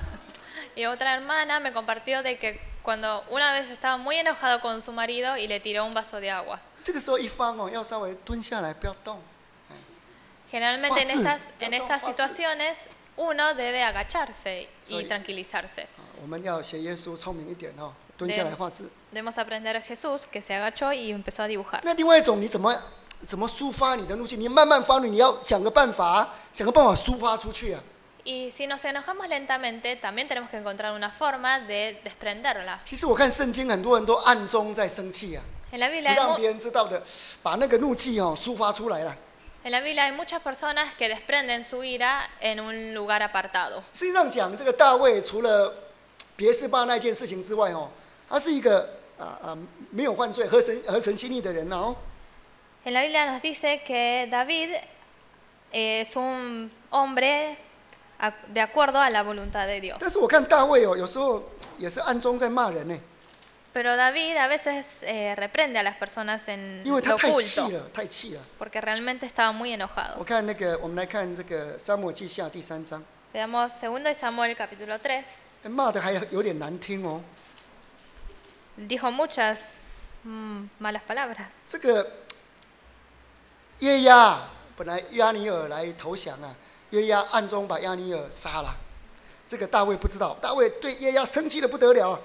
Y otra hermana me compartió de que cuando una vez estaba muy enojado con su marido y le tiró un vaso de agua.
这个时候一方要稍微蹲下来，不要动。
Generalmente en estas situaciones uno debe agacharse y tranquilizarse.
我们要学耶稣聪明一点蹲下来画字。
Debemos aprender a Jesús, que se agachó y empezó a dibujar.
那另外一种，你怎么抒发你的怒气？你慢慢发怒，你要想个办法抒发出去啊。
Y si nos enojamos lentamente, también tenemos que encontrar una forma de desprenderla.
其实我看圣经，很多人都暗中在生气啊，
En la Biblia
不让别人知道的，把那个怒气抒发出来了。
En la Biblia hay muchas personas que desprenden su ira en un lugar apartado.
实际上讲，这个大卫除了别是巴那件事情之外，他是一个没有犯罪、合神心意的人哦。
En la Biblia nos dice que David es un hombre de acuerdo a la voluntad de Dios.
但是我看大卫有时候也是暗中在骂人呢。
Pero David a veces reprende a las personas en
因为他
lo
太
oculto,
气了，太气了。
porque realmente estaba muy enojado.
我们来看这个撒母耳记下第3章，
Veamos 2 Samuel capítulo 3.
骂的还有点难听哦。
Dijo muchas malas palabras.
这个约押本来亚尼尔来投降啊，约押暗中把亚尼尔杀了。这个大卫不知道，大卫对约押生气的不得了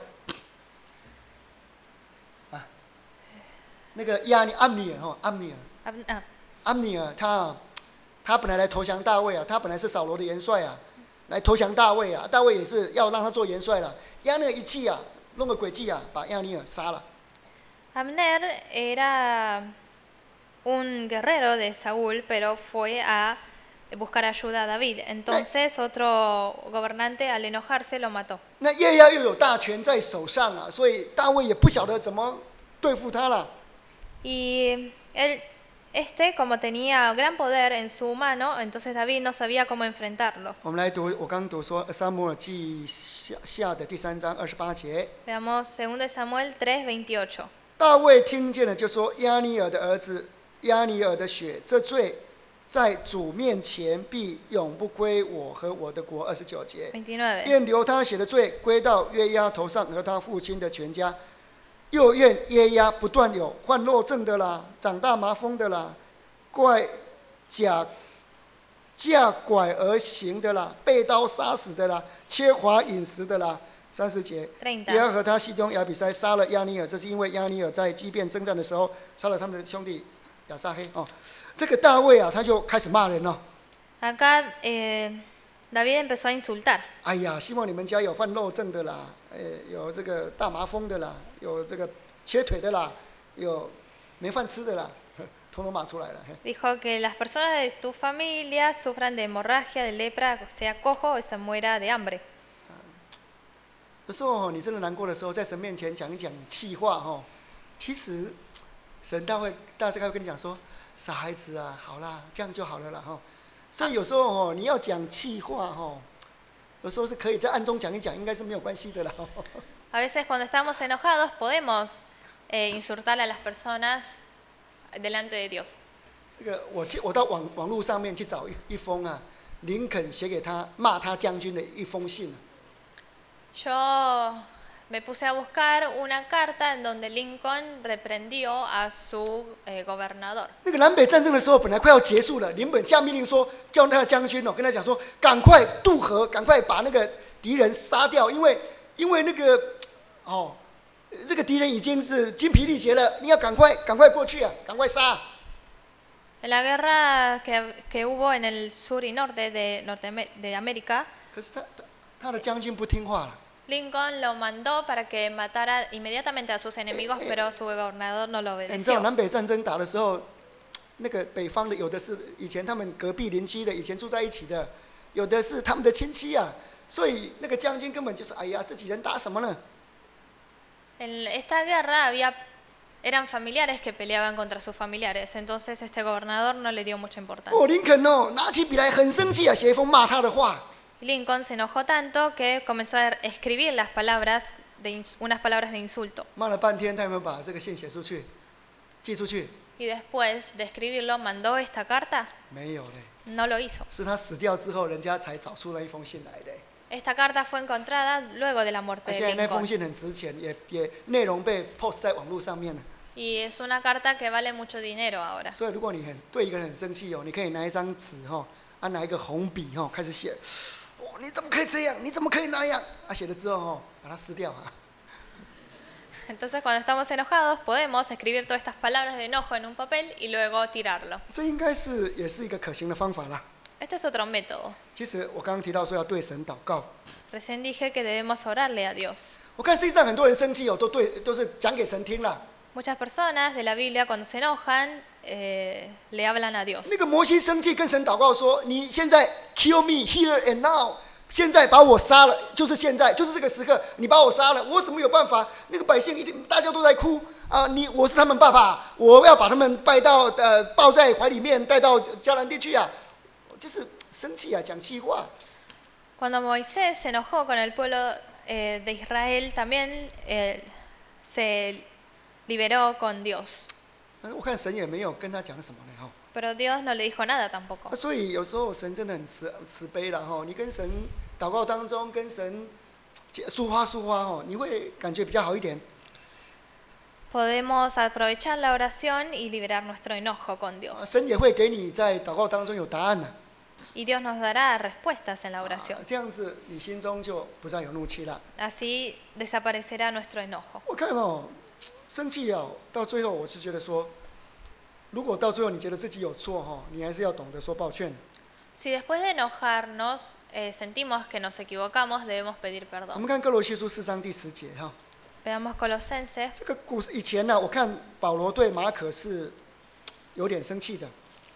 啊。那个安尼尔安尼尔他本来来投降大卫啊，他本来是扫罗的元帅啊，来投降大卫啊，大卫也是要让他做元帅了。亚尼尔一气啊，弄个诡计啊，把亚尼尔杀了。
Abner era un guerrero de Saúl, pero fue a buscar ayuda a David. Entonces otro gobernante al enojarse lo mató.
那约押又有大权在手上啊，所以大卫也不晓得怎么对付他了。
Y como tenía gran poder en su mano, entonces David no sabía cómo enfrentarlo.
我们来读，我刚读说撒母耳记下的第3章28节。
Veamos 2 Samuel 3:28.
大卫听见了，就说亚尼尔的儿子亚尼尔的血，这罪在主面前必永不归我和我的国。29节，愿流他血的罪归到约押头上和他父亲的全家，又愿约押不断有患肉症的啦，长大麻风的啦，架拐而行的啦，被刀杀死的啦，缺乏饮食的啦。30节，约押和他西东亚比筛杀了亚尼尔，这是因为亚尼尔在基遍征战的时候杀了他们的兄弟亚撒黑哦。这个大卫啊，他就开始骂人了。
Acá David empezó a insultar.
哎呀，希望你们家有患肉症的啦，有这个大麻风的啦，有这个切腿的啦，有没饭吃的啦，统统骂出来了。
Dijo que las personas de tu familia sufran de hemorragia, de lepra, sea cojo o se muera de hambre.
有时候你真的难过的时候，在神面前讲一讲气话其实神大概会跟你讲说，傻孩子啊，好啦，这样就好了啦所以有时候你要讲气话有时候是可以在暗中讲一讲，应该是没有关系的啦。
A veces cuando estamos enojados podemos insultar a las personas delante de Dios.
这个我到网络上面去找一封林肯写给他骂他将军的一封信。
Yo me puse a buscar una carta en donde Lincoln reprendió a su gobernador.
那个南北战争的时候，本来快要结束了，林肯下命令说，叫他的将军跟他讲说，赶快渡河，赶快把那个敌人杀掉，因为那个这个敌人已经是精疲力竭了，你要赶快过去啊，赶快杀。
En la guerra que hubo en el sur y norte de América,
可是他的将军不听话了。
Lincoln lo mandó para que matara inmediatamente a sus enemigos, pero su gobernador no lo
你知道
obedeció.
南北战争打的时候，那个北方的有的是以前他们隔壁邻居的，以前住在一起的，有的是他们的亲戚啊，所以那个将军根本就是哎呀，自己人打什么呢？
En esta guerra eran familiares que peleaban contra sus familiares, entonces este gobernador no le dio mucha importancia.
林肯拿起笔来很生气写一封骂他的话。
Lincoln se enojó tanto que comenzó a escribir unas palabras de insulto.
骂了半天，他有没有把这个信写出去，寄出去？
Y después de escribirlo, ¿mandó esta carta?
没有嘞。
No lo hizo.
是他死掉之后，人家才找出那一封信来的。
Esta carta fue encontrada luego de la muerte de
现在那封
Lincoln.
信很值钱，也内容被 post 在网络上面了。
Y es una carta que vale mucho dinero ahora.
所以如果你对一个人很生气你可以拿一张纸拿一个红笔开始写。你怎么可以这样？你怎么可以那样？写了之后把它撕掉
Entonces cuando estamos enojados podemos escribir todas estas palabras de enojo en un papel y luego tirarlo.
这应该也是一个可行的方法啦。
Este es otro método.
其实我刚刚提到说要对神祷告。
Recién dije que debemos orarle a Dios.
我看世界上很多人生气都是讲给神听啦。
Muchas personas de la Biblia cuando se enojan le hablan a Dios.
那个摩西生气跟神祷告说：“你现在 kill me here and now， 现在把我杀了，就是现在，就是这个时刻，你把我杀了，我怎么有办法？那个百姓一定大家都在哭啊！我是他们爸爸，我要把他们抱在怀里面带到迦南地去啊！就是生气啊，讲气话。”
Cuando Moisés se enojó con el pueblo de Israel, también se liberó con Dios.
我看神也没有跟他讲什么呢哈。
Pero Dios no le dijo nada tampoco.
所以有时候神真的很慈悲了哈。你跟神祷告当中跟神抒发哈，你会感觉比较好一点。
Podemos aprovechar la oración y liberar nuestro enojo con Dios.
神也会给你在祷告当中有答案的。
Y Dios nos dará respuestas en la oración.
这样子你心中就不再有怒气了。
Así desaparecerá nuestro enojo.
我看生气到最后我是觉得说，如果到最后你觉得自己有错你还是要懂得说抱歉。
Si después de enojarnos sentimos que nos equivocamos, debemos pedir
我们
perdón.
看哥罗西书4章第10节哈。
Veamos Colosenses.
这个故事以前呢，我看保罗对马可是有点生气的。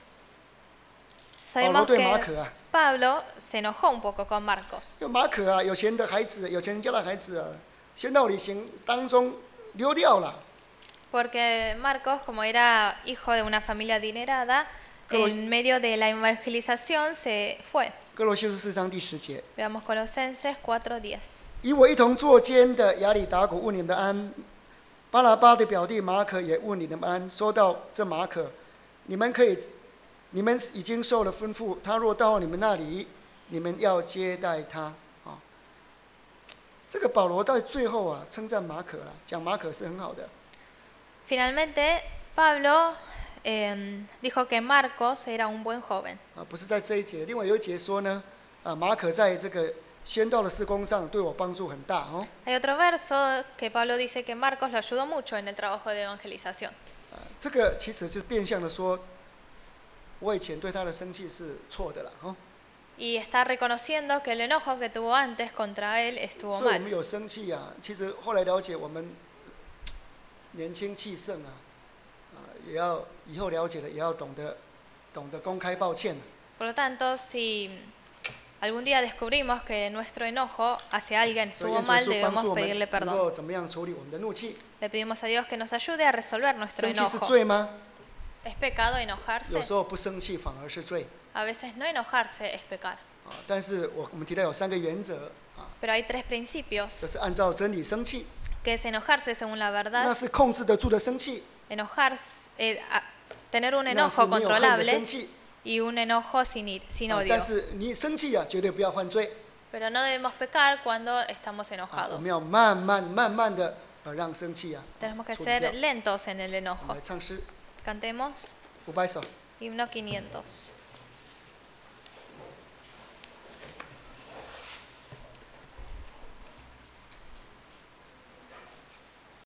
Sabemos que Pablo se enojó un poco con Marcos.
因为马可有钱的孩子，有钱人家的孩子先到旅行当中溜掉了。
Porque Marcos, como era hijo de una familia adinerada, en medio de la evangelización se fue.
哥罗西书4章第10节。
Veamos Colosenses 4:10.
与我一同作监的亚里达古问你们的安，巴拿巴的表弟马可也问你们安。说到这马可，你们已经受了吩咐，他若到你们那里，你们要接待他啊。这个保罗到最后称赞马可了，讲马可是很好的。
Finalmente, Pablo dijo que Marcos era un buen joven.
不是在这一节，另外有一节说呢，马可在这个宣道的事工上对我帮助很大哦。
Hay otro verso que Pablo dice que Marcos lo ayudó mucho en el trabajo de evangelización.
这个其实是变相的说，我以前对他的生气是错的了哦。
Y está reconociendo que el enojo que tuvo antes contra él estuvo
所以我
mal.
们有生气其实后来了解我们年轻气盛也要以后了解了也要懂得公开抱歉。
Por lo tanto, si algún día descubrimos que nuestro enojo hacia alguien
所以
estuvo
愿主
mal,
耶稣帮助
debemos
我们
pedirle
能
perdón.
够怎么样处理我们的怒气。
Le pedimos a Dios que nos ayude a resolver nuestro
生气是
enojo.
罪吗？
¿Es pecado enojarse?
有时候不生气反而是罪。
A veces no enojarse es pecar.
但是我们提到有3个原则
Pero hay 3 principios.
就是按照真理生气。
Que es enojarse según la verdad.
那是控制得住的生气。
Tener un
那是
enojo
没有恨的
controlable
生气。
y un enojo sin odio.
但是你生气绝对不要犯罪。
Pero no debemos pecar cuando estamos
我
enojados.
们要慢慢的让生气
Tenemos que
处理掉。
ser lentos en el
我们
enojo.
来唱诗。
Cantemos
500首。
himno 500.